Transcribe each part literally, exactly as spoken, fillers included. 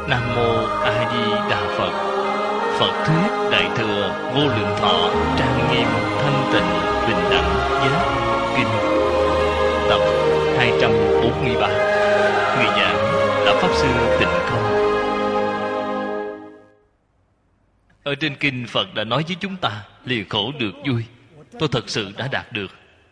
Nam Mô A Di Đà Phật. Phật thuyết Đại thừa Vô Lượng Thọ trang nghiêm thanh tịnh bình đẳng giác kinh tập hai trăm bốn mươi ba. Người giảng là Pháp Sư Tịnh Không. Ở trên kinh Phật đã nói với chúng ta lìa khổ được vui. Tôi thật sự đã đạt được.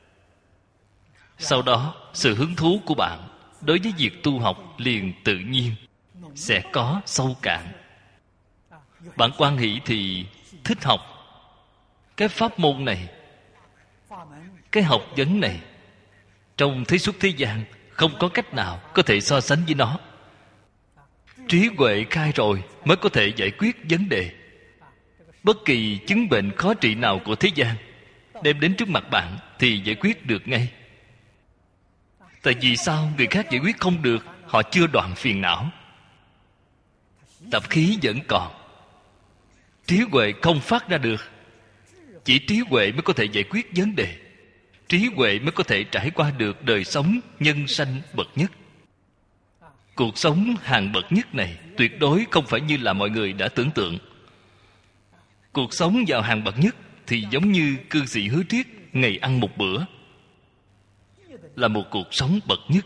Sau đó sự hứng thú của bạn đối với việc tu học liền tự nhiên sẽ có sâu cạn. Bạn quan hỷ thì thích học cái pháp môn này, cái học vấn này. Trong thế xuất thế gian không có cách nào có thể so sánh với nó. Trí huệ khai rồi mới có thể giải quyết vấn đề. Bất kỳ chứng bệnh khó trị nào của thế gian đem đến trước mặt bạn thì giải quyết được ngay. Tại vì sao người khác giải quyết không được? Họ chưa đoạn phiền não, tập khí vẫn còn, trí huệ không phát ra được. Chỉ trí huệ mới có thể giải quyết vấn đề. Trí huệ mới có thể trải qua được đời sống nhân sanh bậc nhất. Cuộc sống hàng bậc nhất này tuyệt đối không phải như là mọi người đã tưởng tượng. Cuộc sống vào hàng bậc nhất thì giống như cư sĩ Hứa Triết ngày ăn một bữa, là một cuộc sống bậc nhất.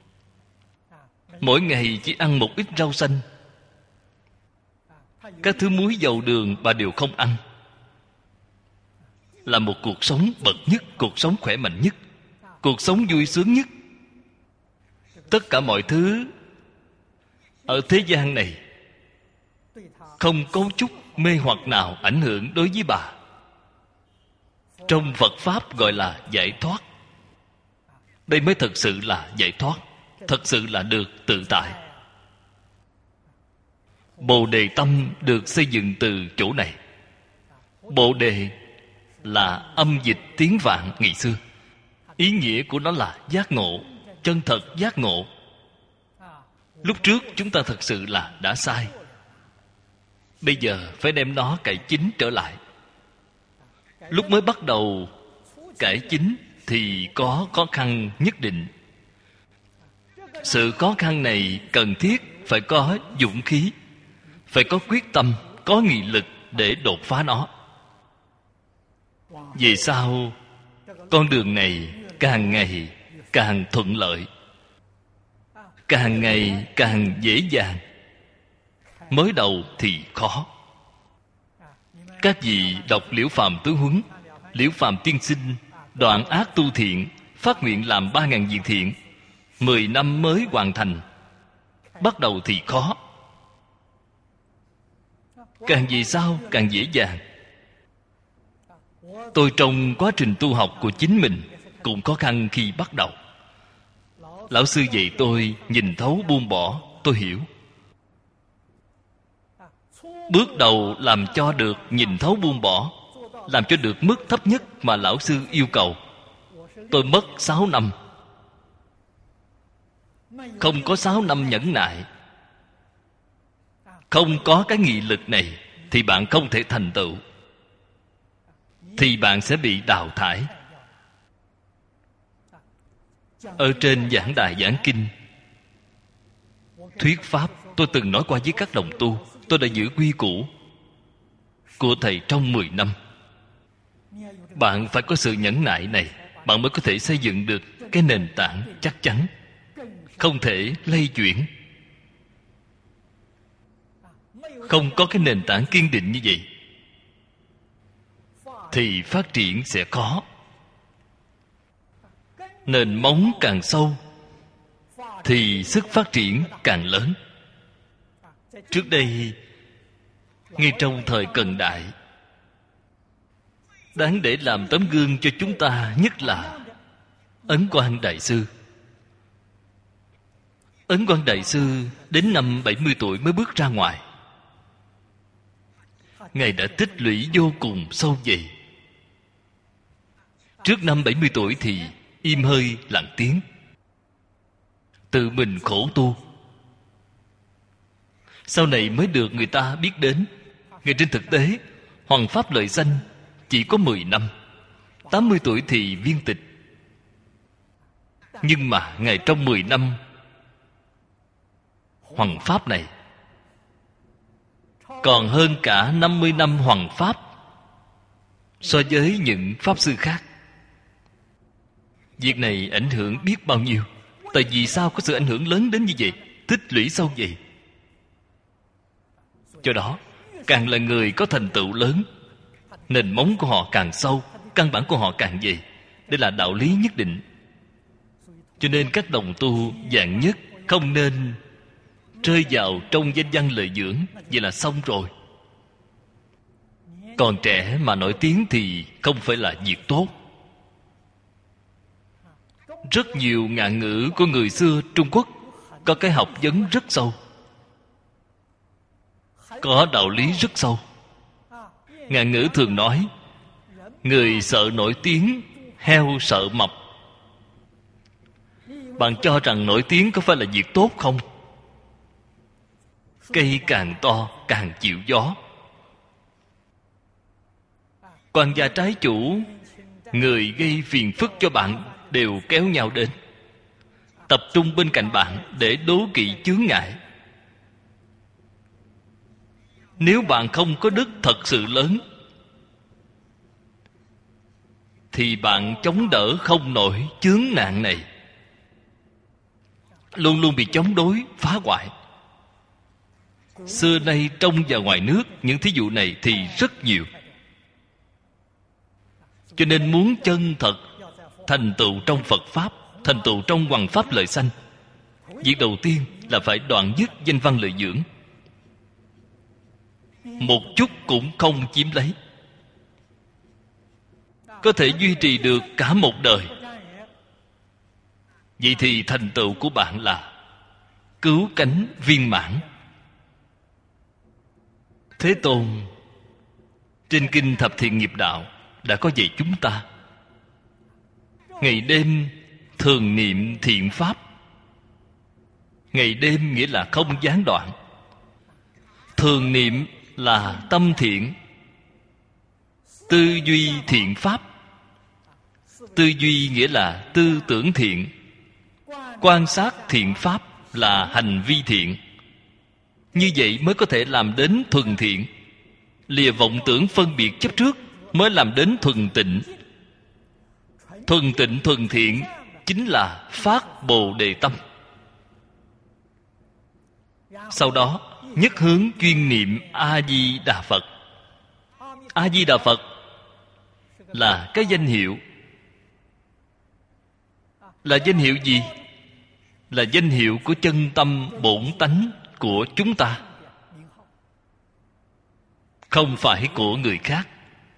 Mỗi ngày chỉ ăn một ít rau xanh, các thứ muối dầu đường bà đều không ăn, là một cuộc sống bậc nhất, cuộc sống khỏe mạnh nhất, cuộc sống vui sướng nhất. Tất cả mọi thứ ở thế gian này không có chút mê hoặc nào ảnh hưởng đối với bà. Trong Phật Pháp gọi là giải thoát. Đây mới thật sự là giải thoát, thật sự là được tự tại. Bồ đề tâm được xây dựng từ chỗ này. Bồ đề là âm dịch tiếng Vạn ngày xưa. Ý nghĩa của nó là giác ngộ, chân thật giác ngộ. Lúc trước chúng ta thật sự là đã sai. Bây giờ phải đem nó cải chính trở lại. Lúc mới bắt đầu cải chính thì có khó khăn nhất định. Sự khó khăn này cần thiết phải có dũng khí, phải có quyết tâm, có nghị lực để đột phá nó. Về sau con đường này càng ngày càng thuận lợi, càng ngày càng dễ dàng. Mới đầu thì khó. Các vị đọc Liễu Phàm Tứ Huấn, Liễu Phàm tiên sinh đoạn ác tu thiện, phát nguyện làm ba ngàn việc thiện, mười năm mới hoàn thành. Bắt đầu thì khó, càng về sau càng dễ dàng. Tôi trong quá trình tu học của chính mình cũng khó khăn khi bắt đầu. Lão sư dạy tôi nhìn thấu buông bỏ, tôi hiểu. Bước đầu làm cho được nhìn thấu buông bỏ, làm cho được mức thấp nhất mà lão sư yêu cầu, tôi mất sáu năm. Không có sáu năm nhẫn nại, không có cái nghị lực này thì bạn không thể thành tựu, thì bạn sẽ bị đào thải. Ở trên giảng đài giảng kinh thuyết pháp, tôi từng nói qua với các đồng tu, tôi đã giữ quy củ của thầy trong mười năm. Bạn phải có sự nhẫn nại này, bạn mới có thể xây dựng được cái nền tảng chắc chắn, không thể lay chuyển. Không có cái nền tảng kiên định như vậy thì phát triển sẽ khó. Nền móng càng sâu thì sức phát triển càng lớn. Trước đây, ngay trong thời Cận Đại, đáng để làm tấm gương cho chúng ta nhất là Ấn Quang Đại Sư. Ấn Quang Đại Sư đến năm bảy mươi tuổi mới bước ra ngoài. Ngài đã tích lũy vô cùng sâu dày. Trước năm bảy mươi tuổi thì im hơi lặng tiếng, tự mình khổ tu. Sau này mới được người ta biết đến. Ngài trên thực tế Hoằng Pháp Lợi Sanh chỉ có mười năm, tám mươi tuổi thì viên tịch. Nhưng mà Ngài trong mười năm Hoằng Pháp này còn hơn cả năm mươi năm hoằng pháp so với những pháp sư khác. Việc này ảnh hưởng biết bao nhiêu. Tại vì sao có sự ảnh hưởng lớn đến như vậy, tích lũy sâu vậy? Do đó, càng là người có thành tựu lớn, nền móng của họ càng sâu, căn bản của họ càng dày. Đây là đạo lý nhất định. Cho nên các đồng tu vạn nhất không nên rơi vào trong danh văn lợi dưỡng. Vậy là xong rồi. Còn trẻ mà nổi tiếng thì không phải là việc tốt. Rất nhiều ngạn ngữ của người xưa Trung Quốc có cái học vấn rất sâu, có đạo lý rất sâu. Ngạn ngữ thường nói: người sợ nổi tiếng, heo sợ mập. Bạn cho rằng nổi tiếng có phải là việc tốt không? Cây càng to càng chịu gió. Quan gia trái chủ, người gây phiền phức cho bạn đều kéo nhau đến, tập trung bên cạnh bạn để đố kỵ chướng ngại. Nếu bạn không có đức thật sự lớn thì bạn chống đỡ không nổi chướng nạn này, luôn luôn bị chống đối, phá hoại. Xưa nay trong và ngoài nước, những thí dụ này thì rất nhiều. Cho nên muốn chân thật thành tựu trong Phật Pháp, thành tựu trong hoằng pháp lợi sanh, việc đầu tiên là phải đoạn dứt danh văn lợi dưỡng, một chút cũng không chiếm lấy. Có thể duy trì được cả một đời. Vậy thì thành tựu của bạn là cứu cánh viên mãn. Thế Tôn trên kinh Thập Thiện Nghiệp Đạo đã có dạy chúng ta ngày đêm thường niệm thiện pháp. Ngày đêm nghĩa là không gián đoạn. Thường niệm là tâm thiện, tư duy thiện pháp. Tư duy nghĩa là tư tưởng thiện, quan sát thiện pháp là hành vi thiện. Như vậy mới có thể làm đến thuần thiện. Lìa vọng tưởng phân biệt chấp trước mới làm đến thuần tịnh. Thuần tịnh thuần thiện chính là phát Bồ Đề tâm. Sau đó nhất hướng chuyên niệm A Di Đà Phật. A Di Đà Phật là cái danh hiệu. Là danh hiệu gì? Là danh hiệu của chân tâm bổn tánh của chúng ta, không phải của người khác.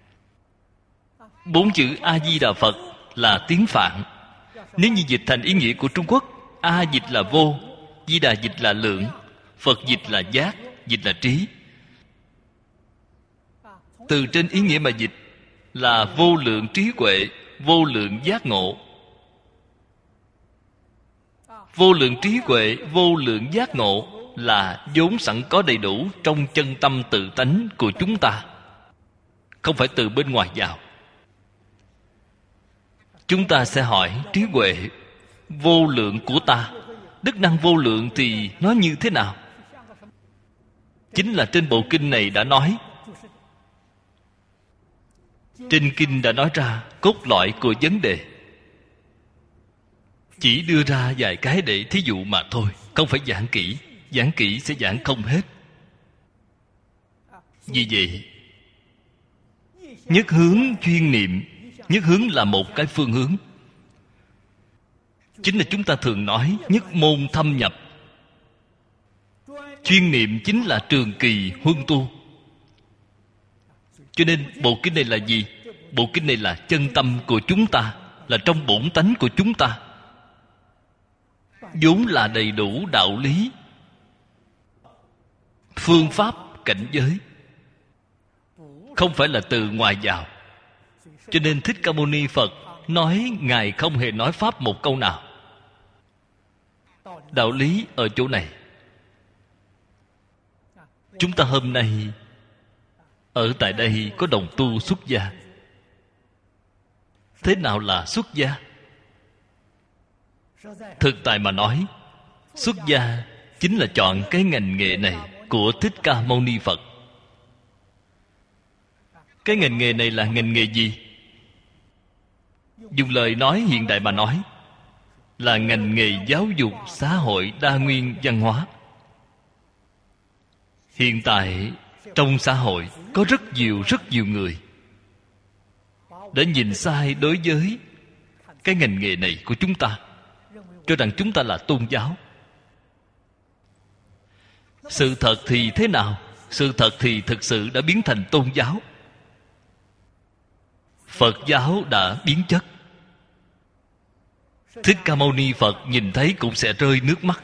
Bốn chữ A Di Đà Phật là tiếng Phạn. Nếu như dịch thành ý nghĩa của Trung Quốc, A dịch là vô, Di Đà dịch là lượng, Phật dịch là giác, dịch là trí. Từ trên ý nghĩa mà dịch là vô lượng trí huệ, vô lượng giác ngộ. Vô lượng trí huệ, vô lượng giác ngộ là vốn sẵn có đầy đủ trong chân tâm tự tánh của chúng ta, không phải từ bên ngoài vào. Chúng ta sẽ hỏi trí huệ vô lượng của ta, đức năng vô lượng thì nó như thế nào? Chính là trên bộ kinh này đã nói. Trên kinh đã nói ra cốt lõi của vấn đề. Chỉ đưa ra vài cái để thí dụ mà thôi, không phải giảng kỹ. Giảng kỹ sẽ giảng không hết. Vì vậy, nhất hướng chuyên niệm. Nhất hướng là một cái phương hướng. Chính là chúng ta thường nói nhất môn thâm nhập. Chuyên niệm chính là trường kỳ huân tu. Cho nên bộ kinh này là gì? Bộ kinh này là chân tâm của chúng ta, là trong bổn tánh của chúng ta, vốn là đầy đủ đạo lý, phương pháp, cảnh giới, không phải là từ ngoài vào. Cho nên Thích Ca Mâu Ni Phật nói Ngài không hề nói pháp một câu nào. Đạo lý ở chỗ này. Chúng ta hôm nay ở tại đây có đồng tu xuất gia. Thế nào là xuất gia? Thực tại mà nói, xuất gia chính là chọn cái ngành nghề này của Thích Ca Mâu Ni Phật. Cái ngành nghề này là ngành nghề gì? Dùng lời nói hiện đại mà nói, là ngành nghề giáo dục xã hội đa nguyên văn hóa. Hiện tại trong xã hội có rất nhiều rất nhiều người đã nhìn sai đối với cái ngành nghề này của chúng ta, cho rằng chúng ta là tôn giáo. Sự thật thì thế nào? Sự thật thì thực sự đã biến thành tôn giáo. Phật giáo đã biến chất. Thích Ca Mâu Ni Phật nhìn thấy cũng sẽ rơi nước mắt.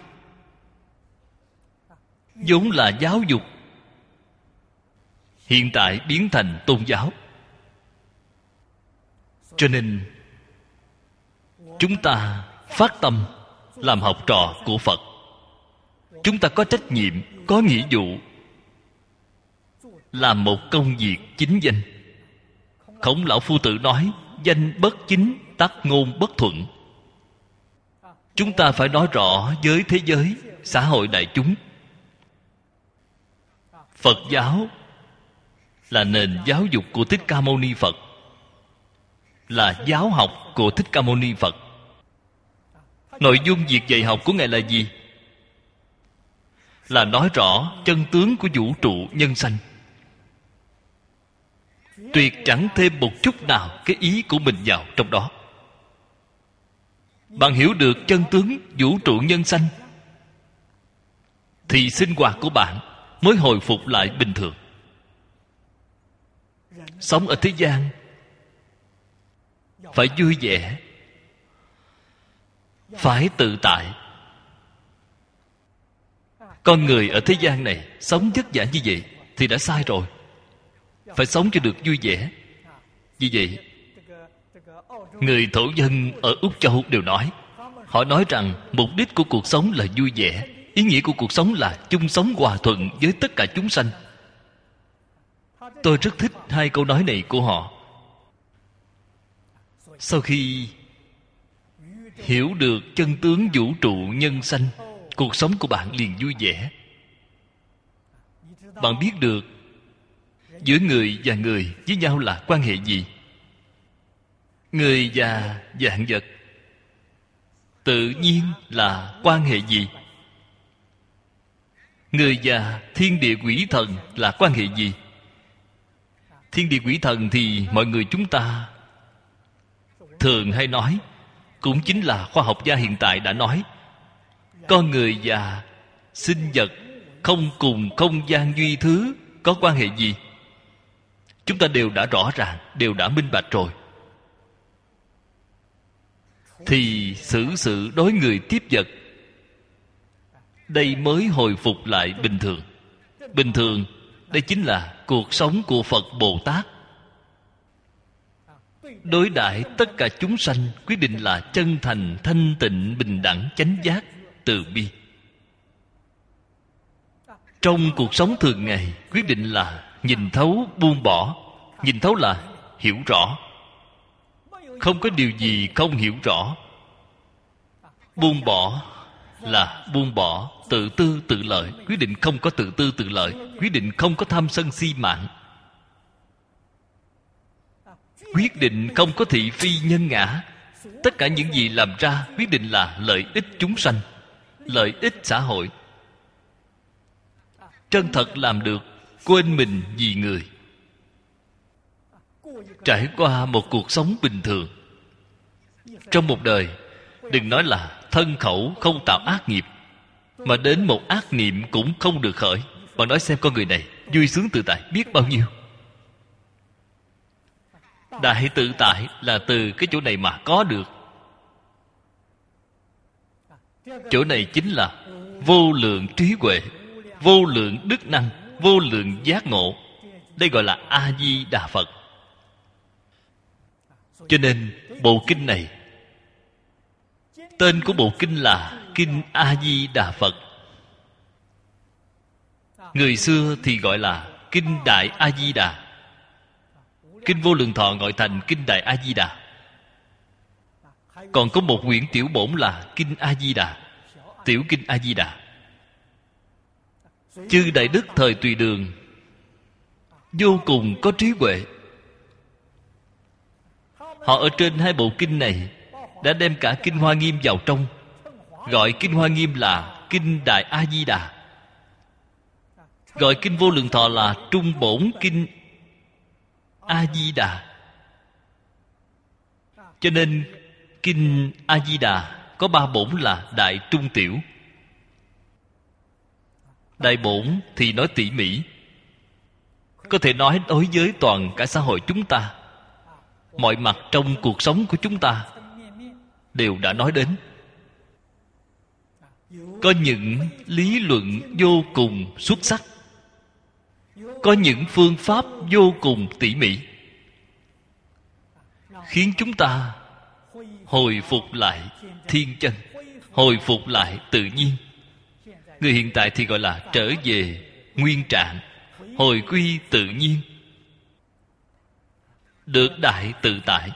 vốn là giáo dục, hiện tại biến thành tôn giáo. Cho nên chúng ta phát tâm làm học trò của Phật. Chúng ta có trách nhiệm, có nghĩa vụ làm một công việc chính danh. Khổng Lão Phu Tử nói, danh bất chính, tắc ngôn bất thuận. Chúng ta phải nói rõ với thế giới, xã hội đại chúng, Phật giáo là nền giáo dục của Thích Ca Mâu Ni Phật, là giáo học của Thích Ca Mâu Ni Phật. Nội dung việc dạy học của Ngài là gì? Là nói rõ chân tướng của vũ trụ nhân sanh, tuyệt chẳng thêm một chút nào cái ý của mình vào trong đó. Bạn hiểu được chân tướng vũ trụ nhân sanh thì sinh hoạt của bạn mới hồi phục lại bình thường. Sống ở thế gian phải vui vẻ, phải tự tại. Con người ở thế gian này sống vất vả như vậy thì đã sai rồi. Phải sống cho được vui vẻ. Vì vậy, người thổ dân ở Úc Châu đều nói, họ nói rằng mục đích của cuộc sống là vui vẻ, ý nghĩa của cuộc sống là chung sống hòa thuận với tất cả chúng sanh. Tôi rất thích hai câu nói này của họ. Sau khi hiểu được chân tướng vũ trụ nhân sanh, cuộc sống của bạn liền vui vẻ. Bạn biết được giữa người và người với nhau là quan hệ gì? Người và vạn vật tự nhiên là quan hệ gì? Người và thiên địa quỷ thần là quan hệ gì? Thiên địa quỷ thần thì mọi người chúng ta thường hay nói, cũng chính là khoa học gia hiện tại đã nói, con người và sinh vật không cùng không gian duy thứ có quan hệ gì? Chúng ta đều đã rõ ràng, đều đã minh bạch rồi. Thì xử sự đối người tiếp vật, đây mới hồi phục lại bình thường. Bình thường, đây chính là cuộc sống của Phật Bồ Tát. Đối đãi tất cả chúng sanh quyết định là chân thành, thanh tịnh, bình đẳng, chánh giác, từ bi. Trong cuộc sống thường ngày quyết định là nhìn thấu, buông bỏ. Nhìn thấu là hiểu rõ, không có điều gì không hiểu rõ. Buông bỏ là buông bỏ tự tư tự lợi. Quyết định không có tự tư tự lợi. Quyết định không có tham sân si mạng. Quyết định không có thị phi nhân ngã. Tất cả những gì làm ra quyết định là lợi ích chúng sanh, lợi ích xã hội. Chân thật làm được, quên mình vì người. Trải qua một cuộc sống bình thường trong một đời, đừng nói là thân khẩu không tạo ác nghiệp, mà đến một ác niệm cũng không được khởi. Bạn nói xem con người này vui sướng tự tại biết bao nhiêu. Đại tự tại là từ cái chỗ này mà có được. Chỗ này chính là vô lượng trí huệ, vô lượng đức năng, vô lượng giác ngộ. Đây gọi là A-di-đà Phật. Cho nên bộ kinh này, tên của bộ kinh là Kinh A-di-đà Phật. Người xưa thì gọi là Kinh Đại A-di-đà. Kinh Vô Lượng Thọ gọi thành Kinh Đại A-di-đà. Còn có một quyển tiểu bổn là Kinh A-di-đà, Tiểu Kinh A-di-đà. Chư Đại Đức thời Tùy Đường vô cùng có trí huệ, Họ ở trên hai bộ kinh này đã đem cả Kinh Hoa Nghiêm vào trong, gọi Kinh Hoa Nghiêm là Kinh Đại A Di Đà, gọi Kinh Vô Lượng Thọ là Trung Bổn Kinh A Di Đà. Cho nên Kinh A Di Đà có ba bổn là Đại, Trung, Tiểu. Đại bổn thì nói tỉ mỉ, có thể nói đối với toàn cả xã hội chúng ta, mọi mặt trong cuộc sống của chúng ta đều đã nói đến. Có những lý luận vô cùng xuất sắc, có những phương pháp vô cùng tỉ mỉ, khiến chúng ta hồi phục lại thiên chân, hồi phục lại tự nhiên. Người hiện tại thì gọi là trở về nguyên trạng, hồi quy tự nhiên, được đại tự tại.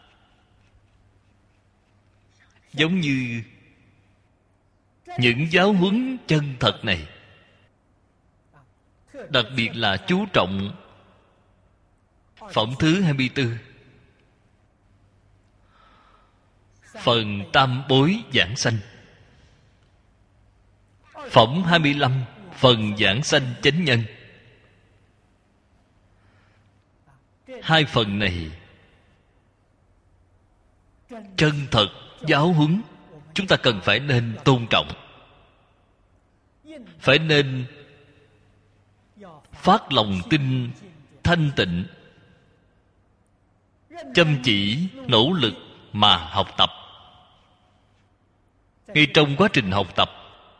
Giống như những giáo huấn chân thật này, đặc biệt là chú trọng phẩm thứ hai mươi tư, phần tam bối giảng sanh. Phẩm hai mươi lăm, phần giảng sanh chánh nhân. Hai phần này chân thật giáo huấn, chúng ta cần phải nên tôn trọng, phải nên phát lòng tin thanh tịnh, chăm chỉ nỗ lực mà học tập. Ngay trong quá trình học tập,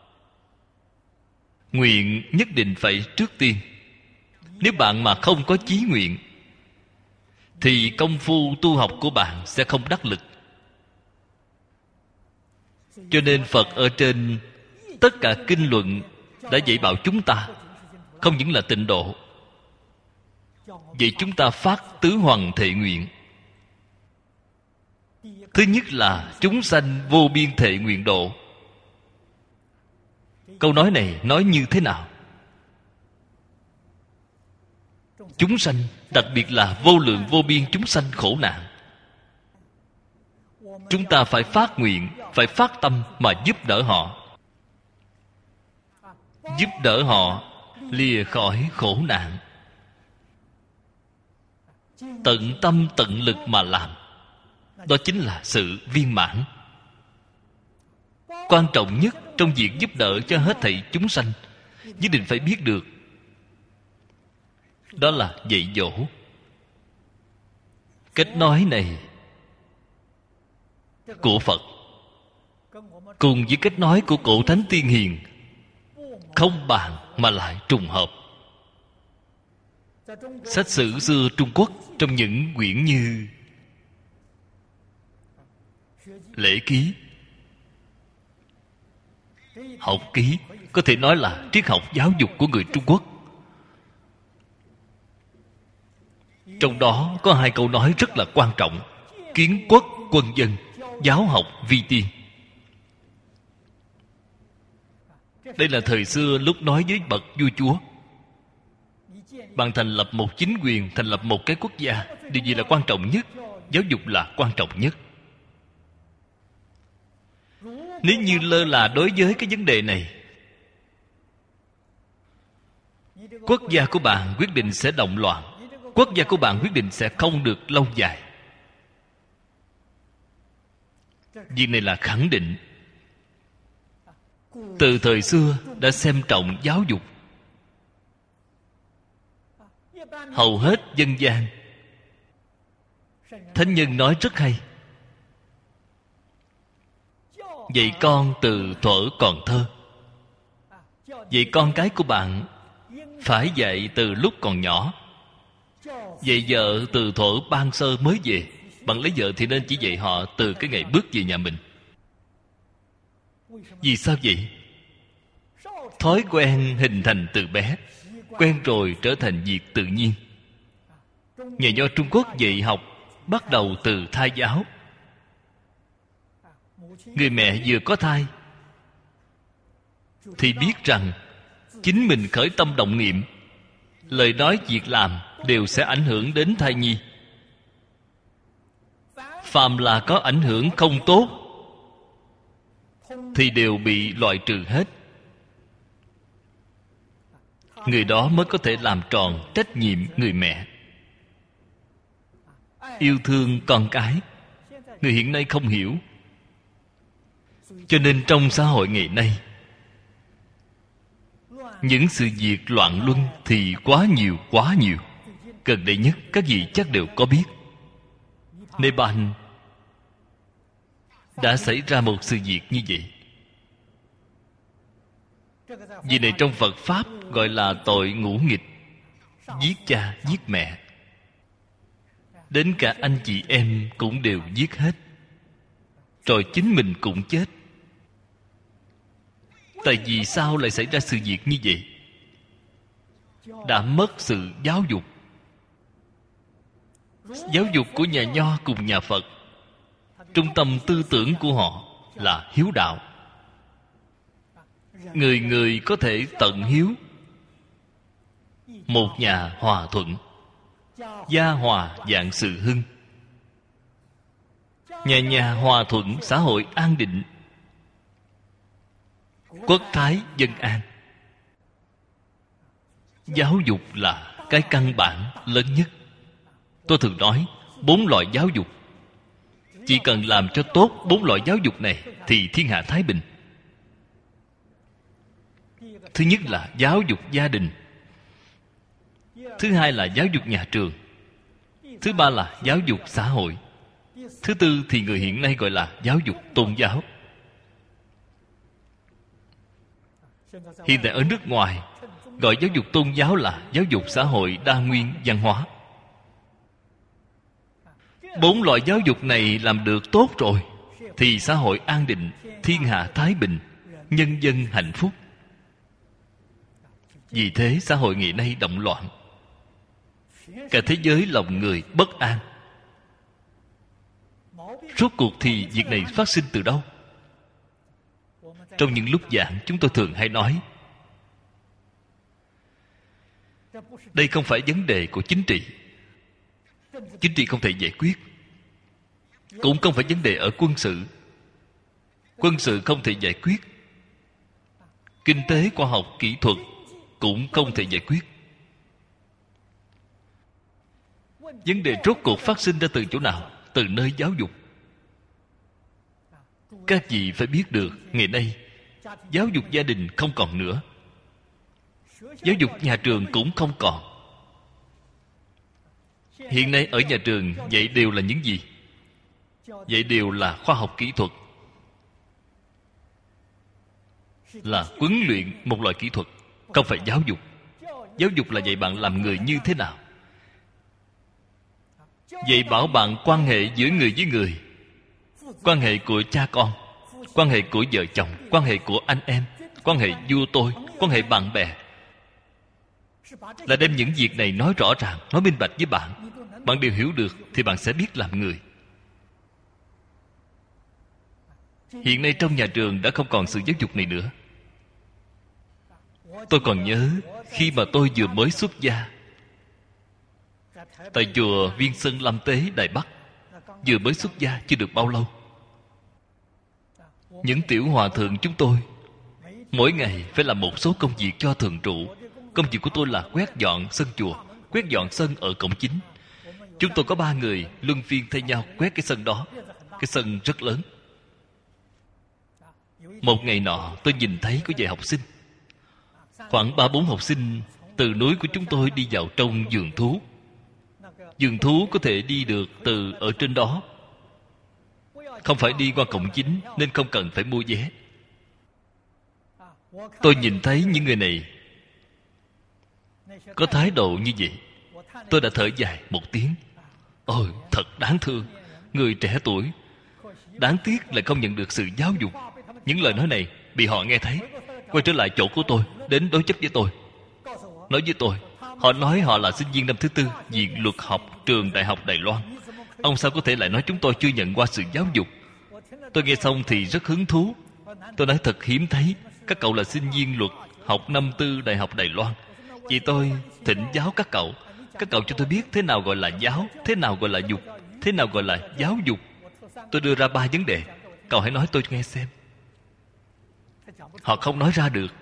nguyện nhất định phải trước tiên. Nếu bạn mà không có chí nguyện thì công phu tu học của bạn sẽ không đắc lực. Cho nên Phật ở trên tất cả kinh luận đã dạy bảo chúng ta không những là tịnh độ, vậy chúng ta phát tứ hoằng thệ nguyện. Thứ nhất là chúng sanh vô biên thệ nguyện độ. Câu nói này nói như thế nào? Chúng sanh, đặc biệt là vô lượng vô biên chúng sanh khổ nạn, chúng ta phải phát nguyện, phải phát tâm mà giúp đỡ họ, giúp đỡ họ lìa khỏi khổ nạn. Tận tâm tận lực mà làm, đó chính là sự viên mãn. Quan trọng nhất trong việc giúp đỡ cho hết thảy chúng sanh, nhất định phải biết được, đó là dạy dỗ. Cách nói này của Phật cùng với cách nói của cổ thánh tiên hiền không bàn mà lại trùng hợp. Sách sử xưa Trung Quốc, trong những quyển như Lễ Ký, Học Ký, có thể nói là triết học giáo dục của người Trung Quốc. Trong đó có hai câu nói rất là quan trọng: kiến quốc quân dân, giáo học vi tiên. Đây là thời xưa lúc nói với bậc vua chúa, bạn thành lập một chính quyền, thành lập một cái quốc gia, điều gì là quan trọng nhất? Giáo dục là quan trọng nhất. Nếu như lơ là đối với cái vấn đề này, quốc gia của bạn quyết định sẽ động loạn, quốc gia của bạn quyết định sẽ không được lâu dài. Việc này là khẳng định. Từ thời xưa đã xem trọng giáo dục. Hầu hết dân gian, thánh nhân nói rất hay: dạy con từ thuở còn thơ. Dạy con cái của bạn phải dạy từ lúc còn nhỏ. Dạy vợ từ thuở ban sơ mới về. Bạn lấy vợ thì nên chỉ dạy họ từ cái ngày bước về nhà mình. Vì sao vậy? Thói quen hình thành từ bé, quen rồi trở thành việc tự nhiên. Nhà nho Trung Quốc dạy học bắt đầu từ thai giáo. Người mẹ vừa có thai thì biết rằng chính mình khởi tâm động niệm, lời nói việc làm đều sẽ ảnh hưởng đến thai nhi. phàm là có ảnh hưởng không tốt thì đều bị loại trừ hết. Người đó mới có thể làm tròn trách nhiệm người mẹ, yêu thương con cái. Người hiện nay không hiểu, cho nên trong xã hội ngày nay những sự việc loạn luân thì quá nhiều quá nhiều. Gần đây nhất các vị chắc đều có biết, Nepal đã xảy ra một sự việc như vậy. Vì này trong Phật Pháp gọi là tội ngũ nghịch, giết cha giết mẹ. Đến cả anh chị em cũng đều giết hết, rồi chính mình cũng chết. Tại vì sao lại xảy ra sự việc như vậy? Đã mất sự giáo dục. Giáo dục của nhà Nho cùng nhà Phật, trung tâm tư tưởng của họ là hiếu đạo. Người người có thể tận hiếu. Một nhà hòa thuận, gia hòa vạn sự hưng. Nhà nhà hòa thuận, xã hội an định, quốc thái dân an. Giáo dục là cái căn bản lớn nhất. Tôi thường nói bốn loại giáo dục, chỉ cần làm cho tốt bốn loại giáo dục này thì thiên hạ thái bình. Thứ nhất là giáo dục gia đình, thứ hai là giáo dục nhà trường, thứ ba là giáo dục xã hội, thứ tư thì người hiện nay gọi là giáo dục tôn giáo. Hiện tại ở nước ngoài gọi giáo dục tôn giáo là giáo dục xã hội đa nguyên văn hóa. Bốn loại giáo dục này làm được tốt rồi thì xã hội an định, thiên hạ thái bình, nhân dân hạnh phúc. Vì thế xã hội ngày nay động loạn, cả thế giới lòng người bất an. Rốt cuộc thì việc này phát sinh từ đâu? Trong những lúc giảng chúng tôi thường hay nói, đây không phải vấn đề của chính trị. Chính trị không thể giải quyết, cũng không phải vấn đề ở quân sự. Quân sự không thể giải quyết, kinh tế, khoa học, kỹ thuật cũng không thể giải quyết. Vấn đề rốt cuộc phát sinh ra từ chỗ nào? Từ nơi giáo dục. Các vị phải biết được, ngày nay giáo dục gia đình không còn nữa, giáo dục nhà trường cũng không còn. Hiện nay ở nhà trường dạy đều là những gì? Dạy đều là khoa học kỹ thuật, là huấn luyện một loại kỹ thuật, không phải giáo dục. Giáo dục là dạy bạn làm người như thế nào, dạy bảo bạn quan hệ giữa người với người, quan hệ của cha con, quan hệ của vợ chồng, quan hệ của anh em, quan hệ vua tôi, quan hệ bạn bè. Là đem những việc này nói rõ ràng, nói minh bạch với bạn. Bạn đều hiểu được thì bạn sẽ biết làm người. Hiện nay trong nhà trường đã không còn sự giáo dục này nữa. Tôi còn nhớ khi mà tôi vừa mới xuất gia tại chùa Viên Sơn Lâm Tế Đài Bắc, vừa mới xuất gia chưa được bao lâu, những tiểu hòa thượng chúng tôi mỗi ngày phải làm một số công việc cho thường trụ. Công việc của tôi là quét dọn sân chùa, quét dọn sân ở cổng chính. Chúng tôi có ba người luân phiên thay nhau quét cái sân đó. Cái sân rất lớn. Một ngày nọ tôi nhìn thấy có vài học sinh, khoảng ba bốn học sinh từ núi của chúng tôi đi vào trong vườn thú. Vườn thú có thể đi được từ ở trên đó, không phải đi qua cổng chính, nên không cần phải mua vé. Tôi nhìn thấy những người này có thái độ như vậy, tôi đã thở dài một tiếng. Ôi, thật đáng thương, người trẻ tuổi. Đáng tiếc là không nhận được sự giáo dục. Những lời nói này bị họ nghe thấy, quay trở lại chỗ của tôi, đến đối chất với tôi, nói với tôi. Họ nói họ là sinh viên năm thứ tư Viện Luật học trường Đại học Đài Loan. Ông sao có thể lại nói chúng tôi chưa nhận qua sự giáo dục? Tôi nghe xong thì rất hứng thú. Tôi nói thật hiếm thấy các cậu là sinh viên luật học năm tư Đại học Đài Loan. Vì tôi thỉnh giáo các cậu. Các cậu cho tôi biết thế nào gọi là giáo, thế nào gọi là dục, thế nào gọi là giáo dục. Tôi đưa ra ba vấn đề, cậu hãy nói tôi nghe xem. Họ không nói ra được.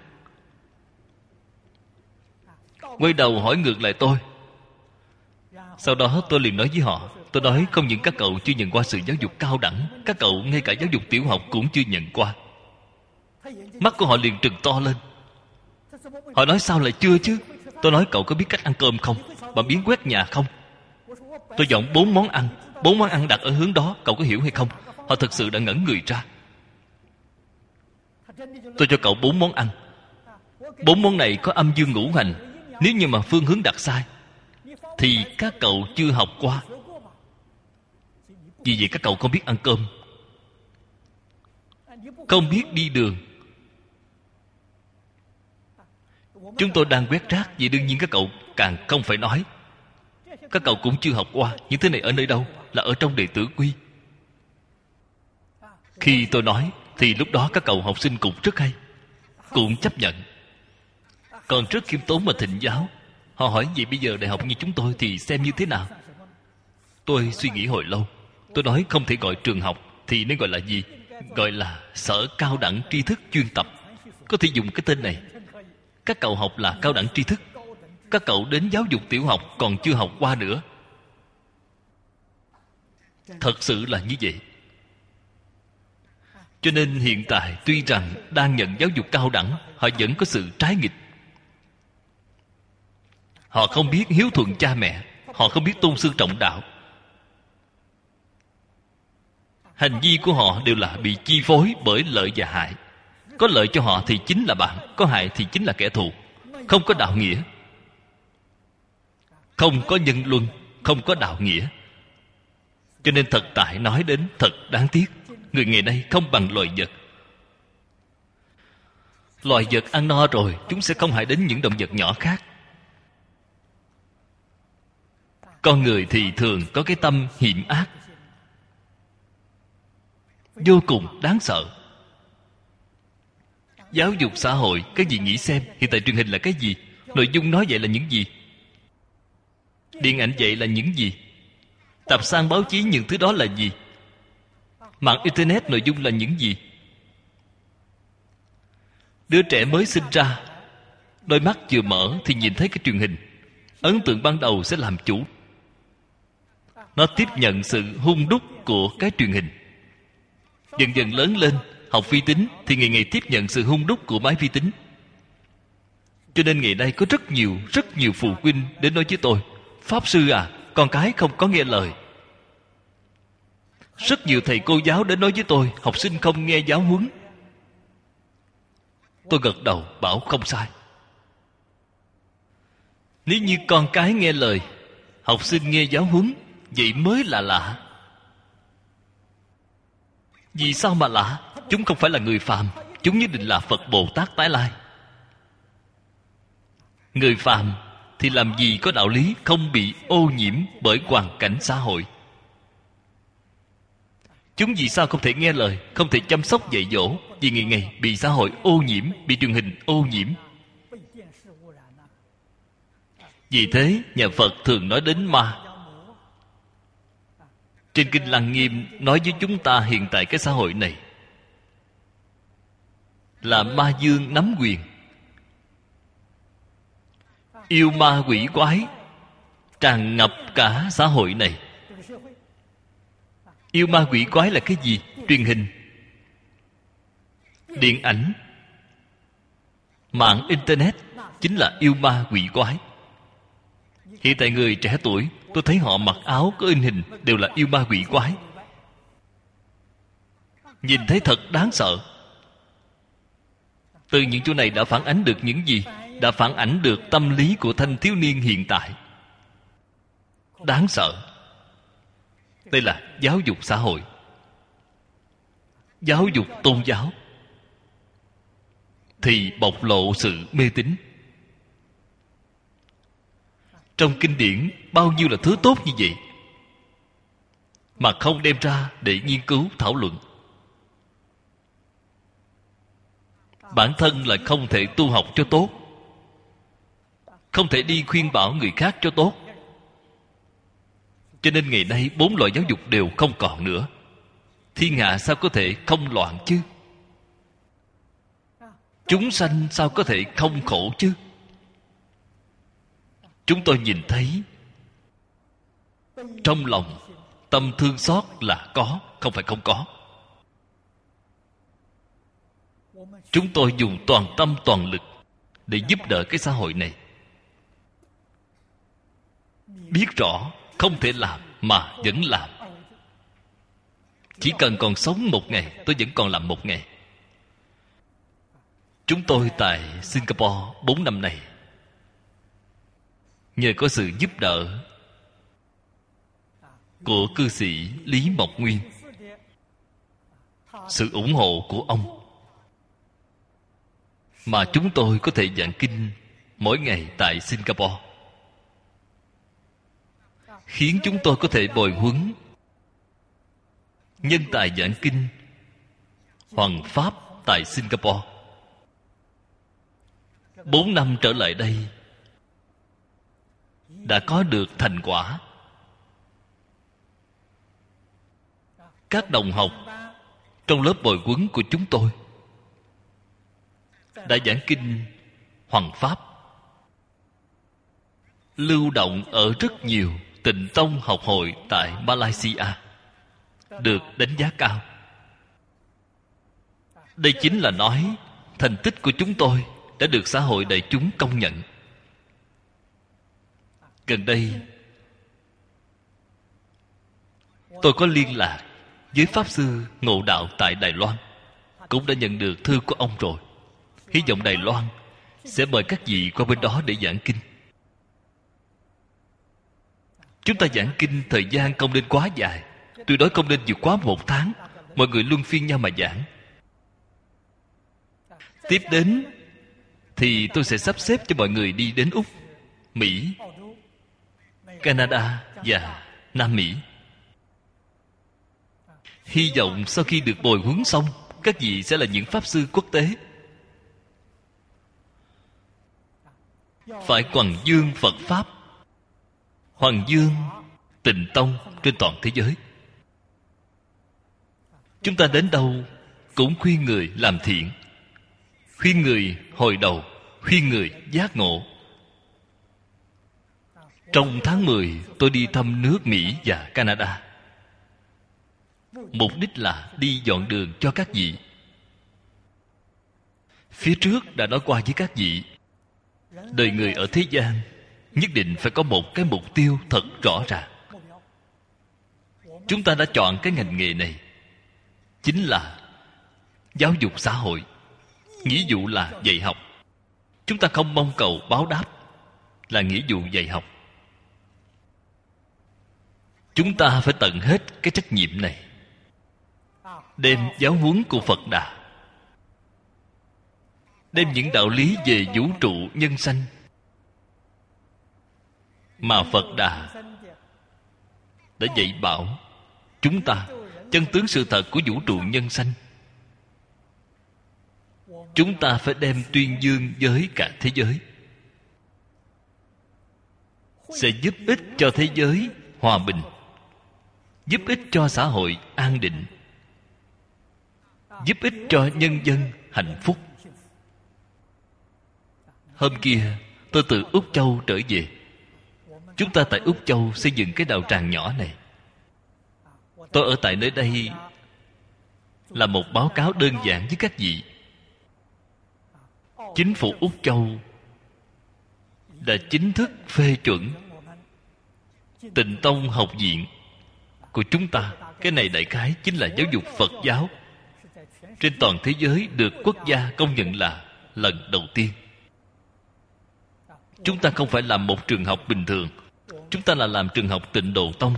Quay đầu hỏi ngược lại tôi. Sau đó tôi liền nói với họ, tôi nói không những các cậu chưa nhận qua sự giáo dục cao đẳng, các cậu ngay cả giáo dục tiểu học cũng chưa nhận qua. Mắt của họ liền trừng to lên. Họ nói sao lại chưa chứ? Tôi nói cậu có biết cách ăn cơm không? Bạn biến quét nhà không? Tôi dọn bốn món ăn, bốn món ăn đặt ở hướng đó, cậu có hiểu hay không? Họ thật sự đã ngẩn người ra. Tôi cho cậu bốn món ăn. Bốn món này có âm dương ngũ hành. Nếu như mà phương hướng đặt sai thì các cậu chưa học qua. Vì vậy các cậu không biết ăn cơm, không biết đi đường. Chúng tôi đang quét rác, vậy đương nhiên các cậu càng không phải nói. Các cậu cũng chưa học qua. Những thứ này ở nơi đâu? Là ở trong đệ tử quy. Khi tôi nói thì lúc đó các cậu học sinh cũng rất hay, cũng chấp nhận. Còn rất khiêm tốn mà thịnh giáo. Họ hỏi vậy bây giờ đại học như chúng tôi thì xem như thế nào? Tôi suy nghĩ hồi lâu. Tôi nói không thể gọi trường học, thì nên gọi là gì? Gọi là sở cao đẳng tri thức chuyên tập. Có thể dùng cái tên này. Các cậu học là cao đẳng tri thức. Các cậu đến giáo dục tiểu học còn chưa học qua nữa. Thật sự là như vậy. Cho nên hiện tại tuy rằng đang nhận giáo dục cao đẳng, họ vẫn có sự trái nghịch. Họ không biết hiếu thuận cha mẹ, họ không biết tôn sư trọng đạo. Hành vi của họ đều là bị chi phối bởi lợi và hại. Có lợi cho họ thì chính là bạn, có hại thì chính là kẻ thù. Không có đạo nghĩa, không có nhân luân, không có đạo nghĩa. Cho nên thật tại nói đến thật đáng tiếc. Người ngày nay không bằng loài vật. Loài vật ăn no rồi, chúng sẽ không hại đến những động vật nhỏ khác. Con người thì thường có cái tâm hiểm ác, vô cùng đáng sợ. Giáo dục xã hội, các vị nghĩ xem, hiện tại truyền hình là cái gì? Nội dung nói vậy là những gì? Điện ảnh vậy là những gì? Tạp san báo chí những thứ đó là gì? Mạng internet nội dung là những gì? Đứa trẻ mới sinh ra, đôi mắt vừa mở thì nhìn thấy cái truyền hình. Ấn tượng ban đầu sẽ làm chủ. Nó tiếp nhận sự hung đúc của cái truyền hình. Dần dần lớn lên, học vi tính thì ngày ngày tiếp nhận sự hung đúc của máy vi tính. Cho nên ngày nay có rất nhiều, rất nhiều phụ huynh đến nói với tôi: Pháp sư à, con cái không có nghe lời. Rất nhiều thầy cô giáo đến nói với tôi: học sinh không nghe giáo huấn. Tôi gật đầu bảo không sai. Nếu như con cái nghe lời, học sinh nghe giáo huấn, vậy mới là lạ. Vì sao mà lạ? Chúng không phải là người phàm, chúng nhất định là Phật Bồ Tát tái lai. Người phàm thì làm gì có đạo lý không bị ô nhiễm bởi hoàn cảnh xã hội. Chúng vì sao không thể nghe lời, không thể chăm sóc dạy dỗ? Vì ngày ngày bị xã hội ô nhiễm, bị truyền hình ô nhiễm. Vì thế nhà Phật thường nói đến ma. Trên Kinh Lăng Nghiêm nói với chúng ta hiện tại cái xã hội này là ma dương nắm quyền. Yêu ma quỷ quái tràn ngập cả xã hội này. Yêu ma quỷ quái là cái gì? Truyền hình, điện ảnh, mạng internet chính là yêu ma quỷ quái. Hiện tại người trẻ tuổi, tôi thấy họ mặc áo có in hình đều là yêu ma quỷ quái. Nhìn thấy thật đáng sợ. Từ những chỗ này đã phản ánh được những gì? Đã phản ảnh được tâm lý của thanh thiếu niên hiện tại. Đáng sợ. Đây là giáo dục xã hội, giáo dục tôn giáo thì bộc lộ sự mê tín. Trong kinh điển bao nhiêu là thứ tốt như vậy mà không đem ra để nghiên cứu thảo luận. Bản thân lại không thể tu học cho tốt, không thể đi khuyên bảo người khác cho tốt. Cho nên ngày nay bốn loại giáo dục đều không còn nữa. thiên hạ sao có thể không loạn chứ? Chúng sanh sao có thể không khổ chứ? Chúng tôi nhìn thấy, trong lòng tâm thương xót là có, không phải không có. Chúng tôi dùng toàn tâm toàn lực để giúp đỡ cái xã hội này. Biết rõ không thể làm mà vẫn làm. Chỉ cần còn sống một ngày, tôi vẫn còn làm một ngày. Chúng tôi tại Singapore bốn năm này, nhờ có sự giúp đỡ của cư sĩ Lý Mộc Nguyên, sự ủng hộ của ông, mà chúng tôi có thể giảng kinh mỗi ngày tại Singapore, khiến chúng tôi có thể bồi huấn nhân tài giảng kinh hoằng pháp tại Singapore. Bốn năm trở lại đây đã có được thành quả. Các đồng học trong lớp bồi huấn của chúng tôi đã giảng kinh hoằng pháp, lưu động ở rất nhiều Tịnh Tông học hội tại Malaysia, được đánh giá cao. Đây chính là nói thành tích của chúng tôi đã được xã hội đại chúng công nhận. Gần đây tôi có liên lạc với Pháp Sư Ngộ Đạo tại Đài Loan, cũng đã nhận được thư của ông rồi. Hy vọng Đài Loan sẽ mời các vị qua bên đó để giảng kinh. Chúng ta giảng kinh thời gian không nên quá dài, tuyệt đối không nên vượt quá một tháng. Mọi người luân phiên nhau mà giảng. Tiếp đến thì tôi sẽ sắp xếp cho mọi người đi đến Úc, Mỹ, Canada và Nam Mỹ. Hy vọng sau khi được bồi huấn xong, các vị sẽ là những Pháp Sư quốc tế, phải hoằng dương Phật Pháp, hoằng dương Tịnh Tông trên toàn thế giới. Chúng ta đến đâu cũng khuyên người làm thiện, khuyên người hồi đầu, khuyên người giác ngộ. Trong tháng mười, tôi đi thăm nước Mỹ và Canada. Mục đích là đi dọn đường cho các vị. Phía trước đã nói qua với các vị, đời người ở thế gian nhất định phải có một cái mục tiêu thật rõ ràng. Chúng ta đã chọn cái ngành nghề này, chính là giáo dục xã hội, nghĩa vụ là dạy học. Chúng ta không mong cầu báo đáp, là nghĩa vụ dạy học. Chúng ta phải tận hết cái trách nhiệm này, đem giáo huấn của Phật Đà, đem những đạo lý về vũ trụ nhân sanh mà Phật Đà đã dạy bảo chúng ta, chân tướng sự thật của vũ trụ nhân sanh, chúng ta phải đem tuyên dương với cả thế giới, sẽ giúp ích cho thế giới hòa bình, giúp ích cho xã hội an định, giúp ích cho nhân dân hạnh phúc. Hôm kia tôi từ Úc Châu trở về. Chúng ta tại Úc Châu xây dựng cái đạo tràng nhỏ này. Tôi ở tại nơi đây là một báo cáo đơn giản với các vị. Chính phủ Úc Châu đã chính thức phê chuẩn Tịnh Tông học viện của chúng ta. Cái này đại khái chính là giáo dục Phật giáo trên toàn thế giới, được quốc gia công nhận là lần đầu tiên. Chúng ta không phải làm một trường học bình thường, chúng ta là làm trường học Tịnh Độ Tông.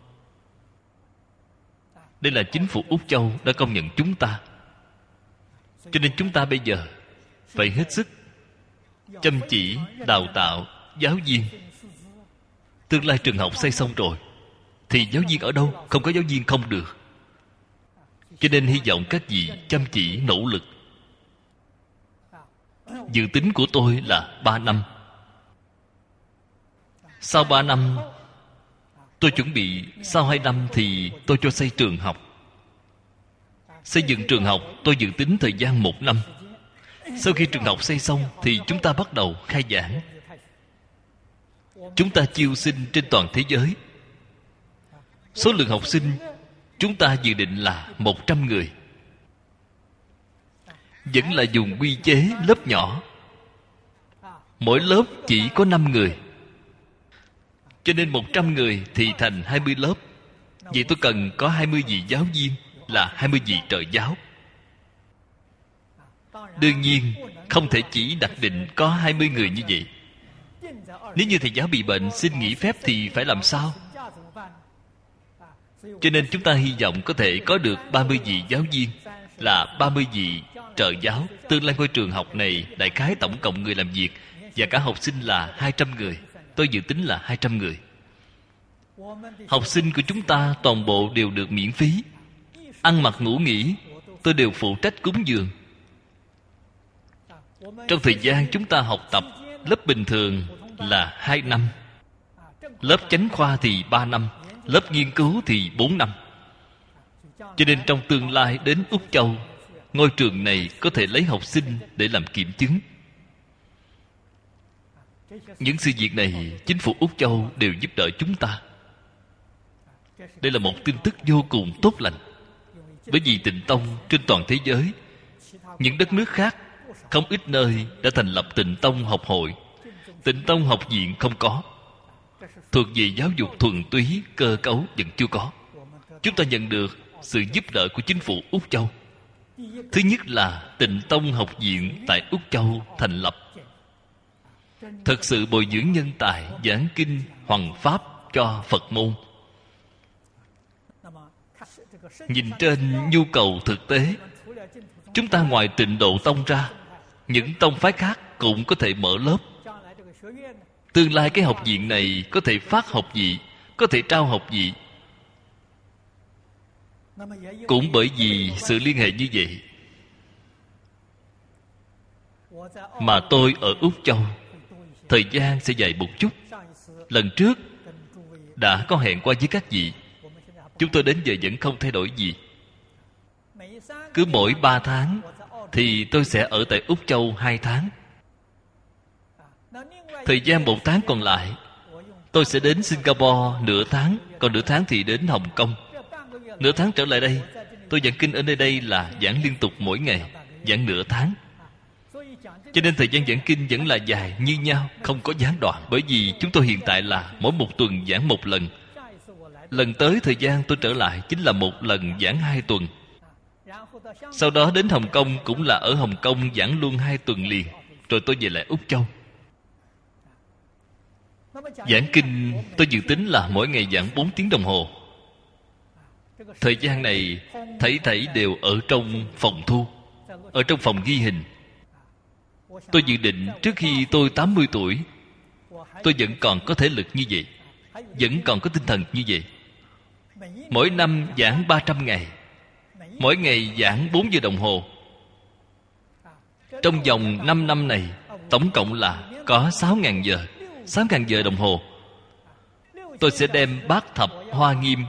Đây là chính phủ Úc Châu đã công nhận chúng ta. Cho nên chúng ta bây giờ phải hết sức chăm chỉ đào tạo giáo viên. Tương lai trường học xây xong rồi thì giáo viên ở đâu? Không có giáo viên không được. Cho nên hy vọng các vị chăm chỉ nỗ lực. Dự tính của tôi là ba năm. Sau ba năm, tôi chuẩn bị sau hai năm thì tôi cho xây trường học. Xây dựng trường học tôi dự tính thời gian một năm. Sau khi trường học xây xong thì chúng ta bắt đầu khai giảng. Chúng ta chiêu sinh trên toàn thế giới. Số lượng học sinh chúng ta dự định là một trăm người. Vẫn là dùng quy chế lớp nhỏ. Mỗi lớp chỉ có năm người. Cho nên một trăm người thì thành hai mươi lớp. Vậy tôi cần có hai mươi vị giáo viên, là hai mươi vị trợ giáo. Đương nhiên không thể chỉ đặt định có hai mươi người như vậy. Nếu như thầy giáo bị bệnh xin nghỉ phép thì phải làm sao? Cho nên chúng ta hy vọng có thể có được ba mươi vị giáo viên, là ba mươi vị trợ giáo. Tương lai ngôi trường học này đại khái tổng cộng người làm việc và cả học sinh là hai trăm người. Tôi dự tính là hai trăm người. Học sinh của chúng ta toàn bộ đều được miễn phí. Ăn mặc ngủ nghỉ tôi đều phụ trách cúng dường. Trong thời gian chúng ta học tập, lớp bình thường là hai năm, lớp chánh khoa thì ba năm, lớp nghiên cứu thì bốn năm. Cho nên trong tương lai đến Úc Châu, ngôi trường này có thể lấy học sinh để làm kiểm chứng. Những sự việc này chính phủ Úc Châu đều giúp đỡ chúng ta. Đây là một tin tức vô cùng tốt lành. Bởi vì Tịnh Tông trên toàn thế giới, những đất nước khác không ít nơi đã thành lập Tịnh Tông học hội. Tịnh Tông học viện không có. Thuộc về giáo dục thuần túy, cơ cấu vẫn chưa có. Chúng ta nhận được sự giúp đỡ của chính phủ Úc Châu. Thứ nhất là Tịnh Tông học viện tại Úc Châu thành lập, thật sự bồi dưỡng nhân tài, giảng kinh hoằng pháp cho Phật môn. Nhìn trên nhu cầu thực tế, chúng ta ngoài Tịnh Độ Tông ra, những tông phái khác cũng có thể mở lớp. Tương lai cái học viện này có thể phát học vị, có thể trao học vị. Cũng bởi vì sự liên hệ như vậy mà tôi ở Úc Châu thời gian sẽ dài một chút. Lần trước đã có hẹn qua với các vị. Chúng tôi đến giờ vẫn không thay đổi gì. Cứ mỗi ba tháng thì tôi sẽ ở tại Úc Châu hai tháng. Thời gian một tháng còn lại tôi sẽ đến Singapore nửa tháng. Còn nửa tháng thì đến Hồng Kông. Nửa tháng trở lại đây, tôi giảng kinh ở nơi đây là giảng liên tục mỗi ngày, giảng nửa tháng. Cho nên thời gian giảng kinh vẫn là dài như nhau, không có gián đoạn. Bởi vì chúng tôi hiện tại là mỗi một tuần giảng một lần. Lần tới thời gian tôi trở lại chính là một lần giảng hai tuần. Sau đó đến Hồng Kông cũng là ở Hồng Kông giảng luôn hai tuần liền. Rồi tôi về lại Úc Châu. Giảng kinh tôi dự tính là mỗi ngày giảng bốn tiếng đồng hồ. Thời gian này thảy thảy đều ở trong phòng thu, ở trong phòng ghi hình. Tôi dự định trước khi tôi tám mươi tuổi, tôi vẫn còn có thể lực như vậy, vẫn còn có tinh thần như vậy. Mỗi năm giảng ba trăm ngày, mỗi ngày giảng bốn giờ đồng hồ. Trong vòng năm năm này, tổng cộng là có sáu nghìn giờ. Sáu nghìn giờ đồng hồ. Tôi sẽ đem bát thập hoa nghiêm,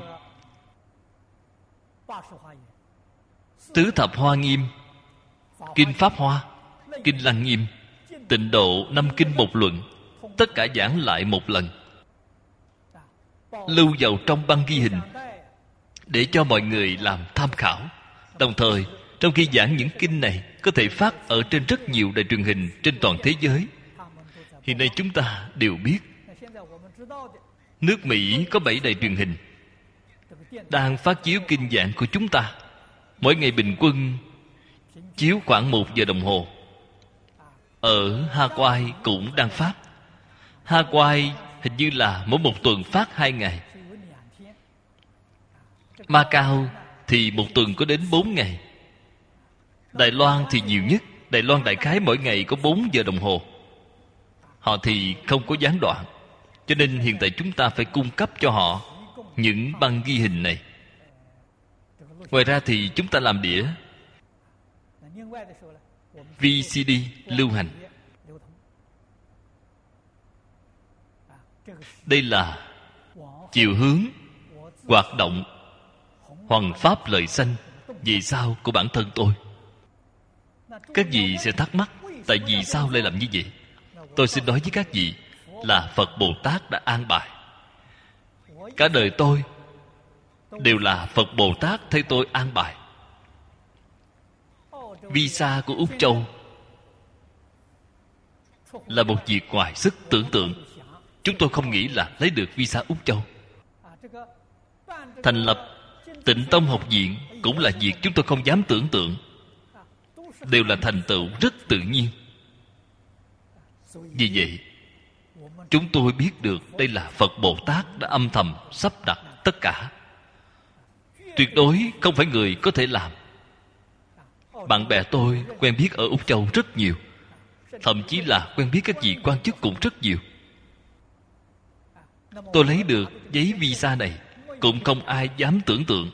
tứ thập hoa nghiêm, kinh pháp hoa, kinh lăng nghiêm, tịnh độ năm kinh một luận, tất cả giảng lại một lần, lưu vào trong băng ghi hình để cho mọi người làm tham khảo. Đồng thời trong khi giảng những kinh này có thể phát ở trên rất nhiều đài truyền hình trên toàn thế giới. Hiện nay chúng ta đều biết nước Mỹ có bảy đài truyền hình đang phát chiếu kinh giảng của chúng ta. Mỗi ngày bình quân chiếu khoảng một giờ đồng hồ. Ở Hawaii cũng đang phát. Hawaii hình như là mỗi một tuần phát hai ngày. Macau thì một tuần có đến bốn ngày. Đài Loan thì nhiều nhất. Đài Loan đại khái mỗi ngày có bốn giờ đồng hồ. Họ thì không có gián đoạn. Cho nên hiện tại chúng ta phải cung cấp cho họ những băng ghi hình này. Ngoài ra thì chúng ta làm đĩa vê xê đê lưu hành. Đây là chiều hướng hoạt động hoằng pháp lợi sanh Vì sao của bản thân tôi? Các vị sẽ thắc mắc, tại vì sao lại làm như vậy? Tôi xin nói với các vị là Phật Bồ Tát đã an bài. Cả đời tôi đều là Phật Bồ Tát thay tôi an bài. Visa của Úc Châu là một việc ngoài sức tưởng tượng. Chúng tôi không nghĩ là lấy được visa Úc Châu. Thành lập Tịnh Tông học viện cũng là việc chúng tôi không dám tưởng tượng. Đều là thành tựu rất tự nhiên. Vì vậy, chúng tôi biết được đây là Phật Bồ Tát đã âm thầm sắp đặt tất cả. Tuyệt đối không phải người có thể làm. Bạn bè tôi quen biết ở Úc Châu rất nhiều, thậm chí là quen biết các vị quan chức cũng rất nhiều. Tôi lấy được giấy visa này cũng không ai dám tưởng tượng.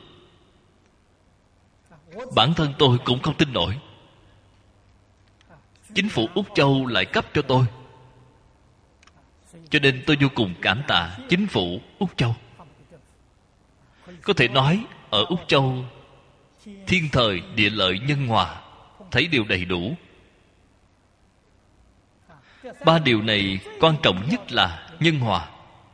Bản thân tôi cũng không tin nổi. Chính phủ Úc Châu lại cấp cho tôi. Cho nên tôi vô cùng cảm tạ chính phủ Úc Châu. Có thể nói ở Úc Châu, thiên thời địa lợi nhân hòa thấy đều đầy đủ. Ba điều này quan trọng nhất là nhân hòa,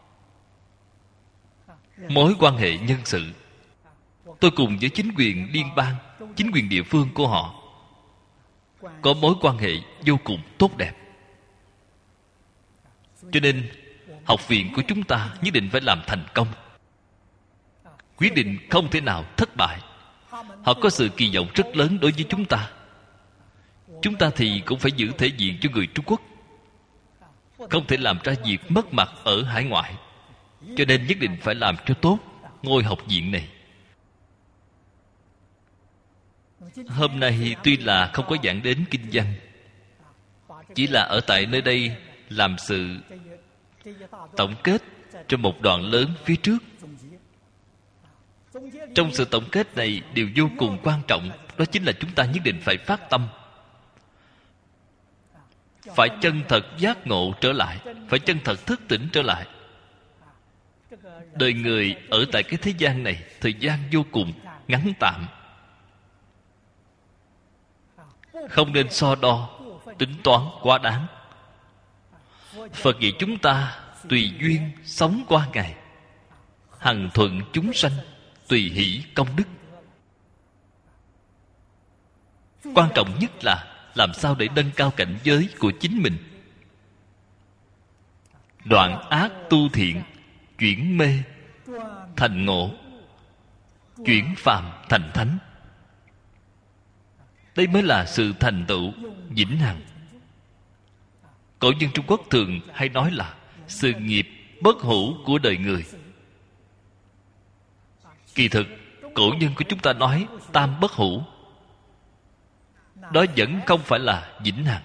mối quan hệ nhân sự. Tôi cùng với chính quyền liên bang, chính quyền địa phương của họ có mối quan hệ vô cùng tốt đẹp. Cho nên học viện của chúng ta nhất định phải làm thành công. Quyết định không thể nào thất bại. Họ có sự kỳ vọng rất lớn đối với chúng ta. Chúng ta thì cũng phải giữ thể diện cho người Trung Quốc, không thể làm ra việc mất mặt ở hải ngoại. Cho nên nhất định phải làm cho tốt ngôi học viện này. Hôm nay tuy là không có giảng đến kinh văn, chỉ là ở tại nơi đây làm sự tổng kết cho một đoạn lớn phía trước. Trong sự tổng kết này, điều vô cùng quan trọng đó chính là chúng ta nhất định phải phát tâm, phải chân thật giác ngộ trở lại, phải chân thật thức tỉnh trở lại. Đời người ở tại cái thế gian này, thời gian vô cùng ngắn tạm, không nên so đo tính toán quá đáng. Phật dạy chúng ta tùy duyên sống qua ngày, hằng thuận chúng sanh, tùy hỷ công đức. Quan trọng nhất là làm sao để nâng cao cảnh giới của chính mình, đoạn ác tu thiện, chuyển mê thành ngộ, chuyển phàm thành thánh. Đây mới là sự thành tựu vĩnh hằng. Cổ nhân Trung Quốc thường hay nói là sự nghiệp bất hủ của đời người. Kỳ thực cổ nhân của chúng ta nói tam bất hủ, đó vẫn không phải là vĩnh hằng.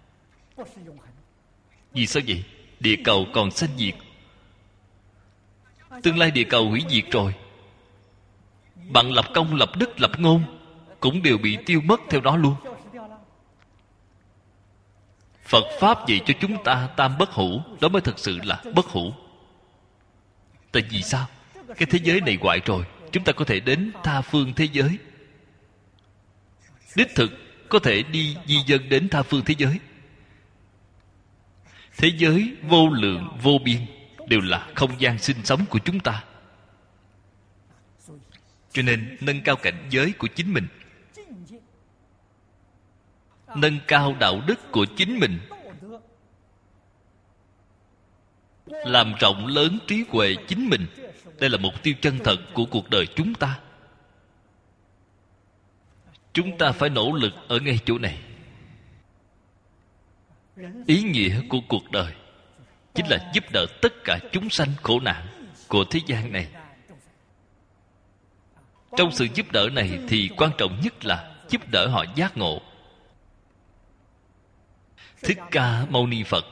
Vì sao vậy? Địa cầu còn sanh diệt. Tương lai địa cầu hủy diệt rồi, bạn lập công, lập đức, lập ngôn cũng đều bị tiêu mất theo đó luôn. Phật Pháp dạy cho chúng ta tam bất hủ, đó mới thực sự là bất hủ. Tại vì sao? Cái thế giới này hoại rồi, chúng ta có thể đến tha phương thế giới. Đích thực có thể đi di dân đến tha phương thế giới. Thế giới vô lượng vô biên, đều là không gian sinh sống của chúng ta. Cho nên nâng cao cảnh giới của chính mình, nâng cao đạo đức của chính mình, làm rộng lớn trí huệ chính mình. Đây là mục tiêu chân thật của cuộc đời chúng ta. Chúng ta phải nỗ lực ở ngay chỗ này. Ý nghĩa của cuộc đời chính là giúp đỡ tất cả chúng sanh khổ nạn của thế gian này. Trong sự giúp đỡ này thì quan trọng nhất là giúp đỡ họ giác ngộ. Thích Ca Mâu Ni Phật,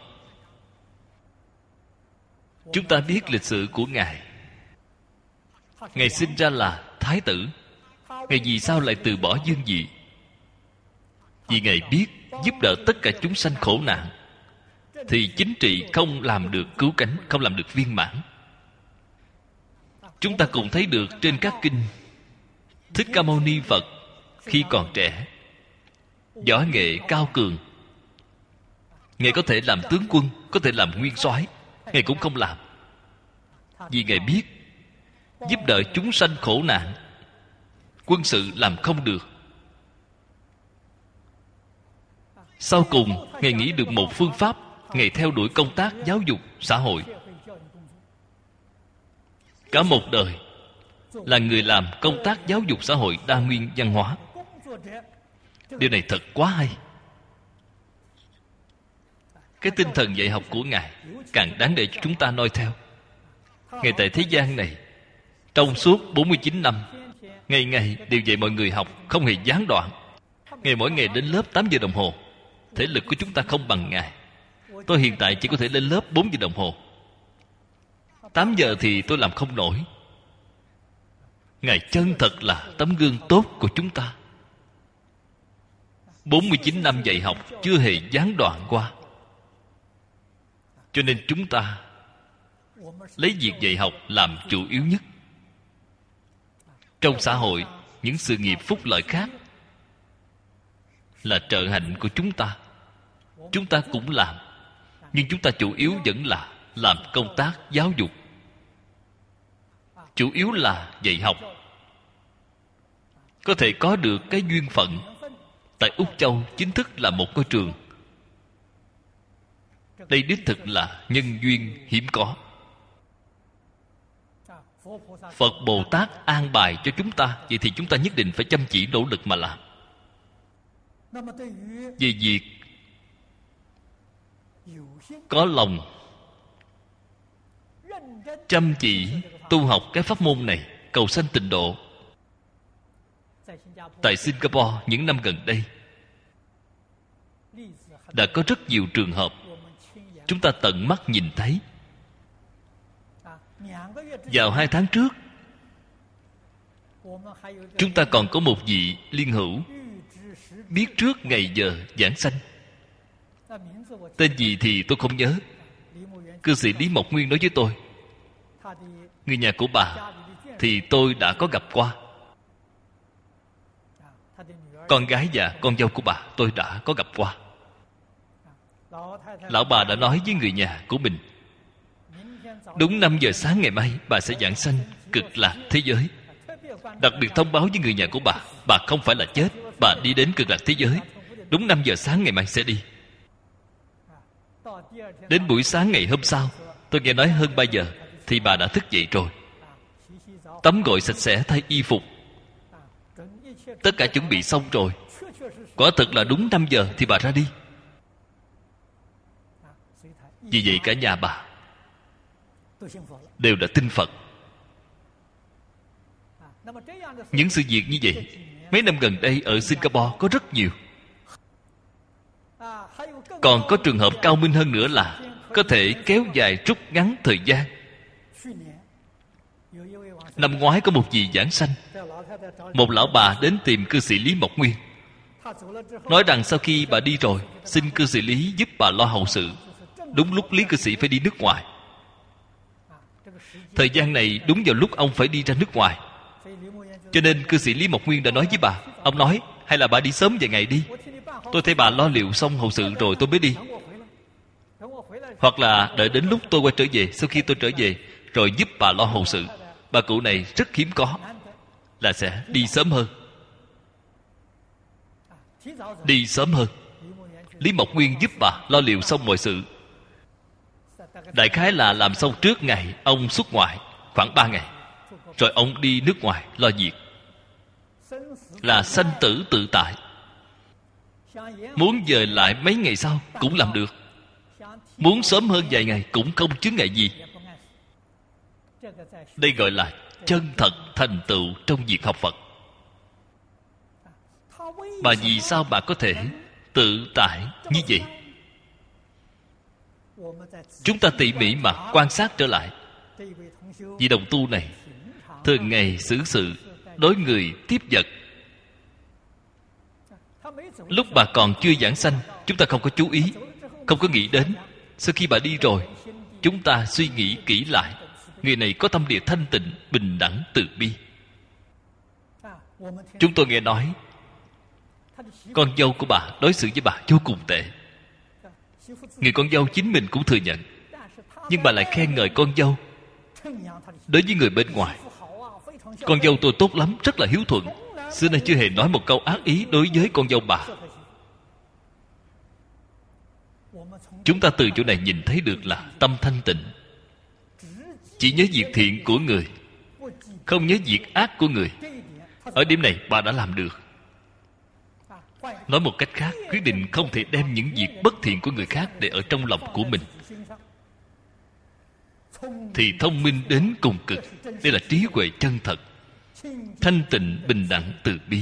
chúng ta biết lịch sử của Ngài. Ngài sinh ra là Thái tử. Ngài vì sao lại từ bỏ vương vị? Vì Ngài biết giúp đỡ tất cả chúng sanh khổ nạn thì chính trị không làm được cứu cánh, không làm được viên mãn. Chúng ta cùng thấy được trên các kinh, Thích Ca Mâu Ni Phật khi còn trẻ võ nghệ cao cường, Ngài có thể làm tướng quân, có thể làm nguyên soái, Ngài cũng không làm. Vì Ngài biết giúp đỡ chúng sanh khổ nạn, quân sự làm không được. Sau cùng Ngài nghĩ được một phương pháp. Ngài theo đuổi công tác giáo dục xã hội. Cả một đời là người làm công tác giáo dục xã hội đa nguyên văn hóa. Điều này thật quá hay. Cái tinh thần dạy học của Ngài càng đáng để chúng ta noi theo. Ngài tại thế gian này, trong suốt bốn mươi chín năm, ngày ngày đều dạy mọi người học, không hề gián đoạn. Ngài mỗi ngày đến lớp tám giờ đồng hồ. Thể lực của chúng ta không bằng Ngài. Tôi hiện tại chỉ có thể lên lớp bốn giờ đồng hồ. Tám giờ thì tôi làm không nổi. Ngài chân thật là tấm gương tốt của chúng ta. Bốn mươi chín năm dạy học chưa hề gián đoạn qua. Cho nên chúng ta lấy việc dạy học làm chủ yếu nhất. Trong xã hội, những sự nghiệp phúc lợi khác là trợ hạnh của chúng ta, chúng ta cũng làm. Nhưng chúng ta chủ yếu vẫn là làm công tác giáo dục, chủ yếu là dạy học. Có thể có được cái duyên phận tại Úc Châu chính thức là một ngôi trường. Đây đích thực là nhân duyên hiếm có. Phật Bồ Tát an bài cho chúng ta, vậy thì chúng ta nhất định phải chăm chỉ nỗ lực mà làm. Về việc có lòng chăm chỉ tu học cái pháp môn này, cầu sanh tịnh độ, tại Singapore những năm gần đây đã có rất nhiều trường hợp chúng ta tận mắt nhìn thấy. Vào hai tháng trước, chúng ta còn có một vị liên hữu biết trước ngày giờ giảng sanh. Tên gì thì tôi không nhớ. Cư sĩ Lý Mộc Nguyên nói với tôi, người nhà của bà thì tôi đã có gặp qua. Con gái và con dâu của bà tôi đã có gặp qua. Lão bà đã nói với người nhà của mình, đúng năm giờ sáng ngày mai bà sẽ giảng sanh cực lạc thế giới. Đặc biệt thông báo với người nhà của bà, bà không phải là chết, bà đi đến cực lạc thế giới. Đúng năm giờ sáng ngày mai sẽ đi. Đến buổi sáng ngày hôm sau, tôi nghe nói hơn ba giờ thì bà đã thức dậy rồi, tắm gội sạch sẽ, thay y phục, tất cả chuẩn bị xong rồi. Quả thực là đúng năm giờ thì bà ra đi. Vì vậy cả nhà bà đều đã tin Phật. Những sự việc như vậy mấy năm gần đây ở Singapore có rất nhiều. Còn có trường hợp cao minh hơn nữa là có thể kéo dài rút ngắn thời gian. Năm ngoái có một vị giảng sanh, một lão bà đến tìm cư sĩ Lý Mộc Nguyên, nói rằng sau khi bà đi rồi, xin cư sĩ Lý giúp bà lo hậu sự. Đúng lúc Lý cư sĩ phải đi nước ngoài. Thời gian này đúng vào lúc ông phải đi ra nước ngoài. Cho nên cư sĩ Lý Mộc Nguyên đã nói với bà, ông nói hay là bà đi sớm vài ngày đi, tôi thấy bà lo liệu xong hậu sự rồi tôi mới đi. Hoặc là đợi đến lúc tôi quay trở về, sau khi tôi trở về rồi giúp bà lo hậu sự. Bà cụ này rất hiếm có, là sẽ đi sớm hơn. Đi sớm hơn. Lý Mộc Nguyên giúp bà lo liệu xong mọi sự. Đại khái là làm xong trước ngày ông xuất ngoại khoảng ba ngày, rồi ông đi nước ngoài lo việc. Là sanh tử tự tại. Muốn dời lại mấy ngày sau cũng làm được, muốn sớm hơn vài ngày cũng không chướng ngại gì. Đây gọi là chân thật thành tựu trong việc học Phật. Bà vì sao bà có thể tự tại như vậy? Chúng ta tỉ mỉ mà quan sát trở lại, vị đồng tu này thường ngày xử sự đối người tiếp vật. Lúc bà còn chưa giảng sanh, chúng ta không có chú ý, không có nghĩ đến. Sau khi bà đi rồi, chúng ta suy nghĩ kỹ lại, người này có tâm địa thanh tịnh, bình đẳng, từ bi. Chúng tôi nghe nói con dâu của bà đối xử với bà vô cùng tệ. Người con dâu chính mình cũng thừa nhận, nhưng bà lại khen ngợi con dâu. Đối với người bên ngoài, con dâu tôi tốt lắm, rất là hiếu thuận, xưa nay chưa hề nói một câu ác ý đối với con dâu bà. Chúng ta từ chỗ này nhìn thấy được là tâm thanh tịnh, chỉ nhớ việc thiện của người, không nhớ việc ác của người. Ở điểm này bà đã làm được. Nói một cách khác, quyết định không thể đem những việc bất thiện của người khác để ở trong lòng của mình, thì thông minh đến cùng cực. Đây là trí huệ chân thật, thanh tịnh, bình đẳng, từ bi.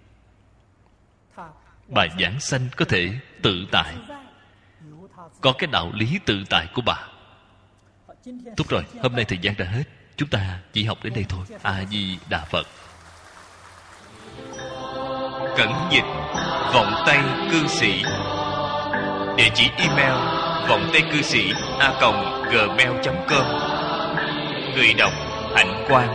Bà giảng sanh có thể tự tại, có cái đạo lý tự tại của bà. Tốt rồi, hôm nay thời gian đã hết, chúng ta chỉ học đến đây thôi. A Di Đà Phật. Cẩn dịch vọng tây cư sĩ. Địa chỉ email vọng tây cư sĩ a còng gmail chấm com. Người đọc Hạnh Quang.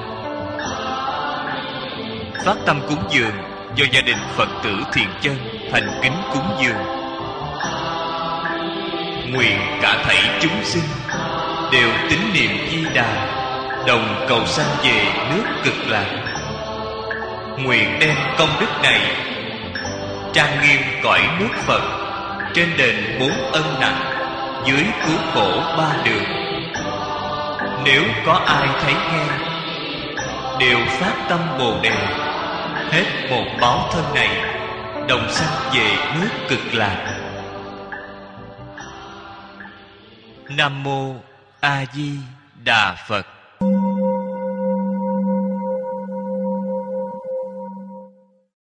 Phát tâm cúng dường do gia đình Phật tử Thiện Chân thành kính cúng dường. Nguyện cả thảy chúng sinh đều tín niệm Di Đà, đồng cầu sanh về nước Cực Lạc. Nguyện đem công đức này trang nghiêm cõi nước Phật, trên đền bốn ân nặng, dưới cứu khổ ba đường. Nếu có ai thấy nghe, đều phát tâm Bồ Đề, hết một báo thân này, đồng sanh về nước Cực Lạc. Nam Mô A Di Đà Phật.